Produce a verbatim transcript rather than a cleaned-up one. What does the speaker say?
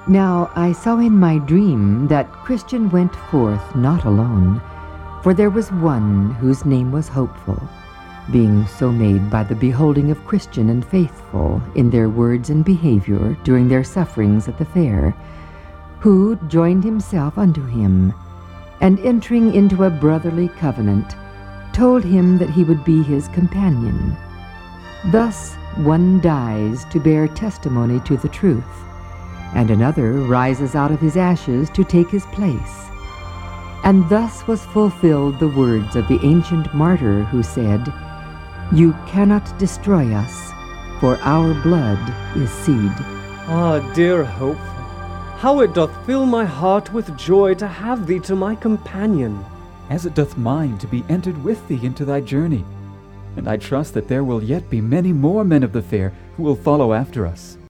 Now I saw in my dream that Christian went forth not alone, for there was one whose name was Hopeful, being so made by the beholding of Christian and Faithful in their words and behavior during their sufferings at the fair, who joined himself unto him, and entering into a brotherly covenant, told him that he would be his companion. Thus one dies to bear testimony to the truth, and another rises out of his ashes to take his place. And thus was fulfilled the words of the ancient martyr who said, "You cannot destroy us, for our blood is seed." Ah, dear Hopeful, how it doth fill my heart with joy to have thee to my companion, as it doth mine to be entered with thee into thy journey. And I trust that there will yet be many more men of the fair who will follow after us.